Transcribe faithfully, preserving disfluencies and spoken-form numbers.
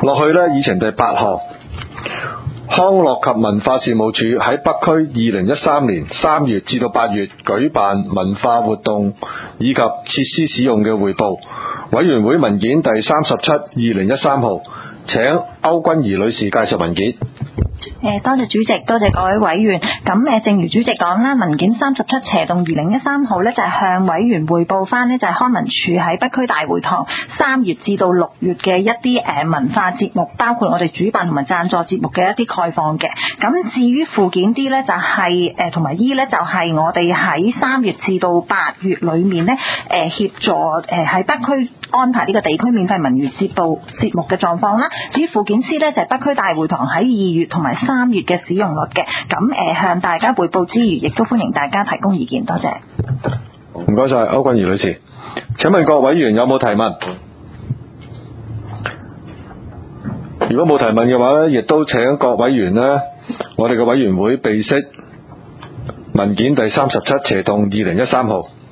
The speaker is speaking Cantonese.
落去呢，議程第八項，康樂及文化事務署喺北區二零一三年三月至到八月舉辦文化活動以及設施使用嘅匯報，委員會文件第三十七二零一三號，請歐君儀女士介紹文件。 誒，多謝主席，多謝各位委員。咁誒，正如主席講啦，文件三十七斜動二零一三號呢，就係向委員匯報翻呢，就係康文署喺北區大會堂三月至到六月嘅一啲誒文化節目，包括我哋主辦同埋贊助節目嘅一啲概況嘅。咁至於附件 D 呢，就係誒同埋 E 呢，就係我哋喺三月至到八月裏面呢，誒協助誒喺北區安排呢個地區免費文娛節目節目嘅狀況啦。至於附件 C 呢，就係北區大會堂喺二月同埋三月嘅使用率嘅。咁誒向大家匯報之餘，亦都歡迎大家提供意見，多謝。 唔該晒，歐君儀女士。請問各委員有冇提問？如果冇提問嘅話呢，亦都請各委員呢，我哋嘅委員會備悉文件第三十七斜動二零一三號。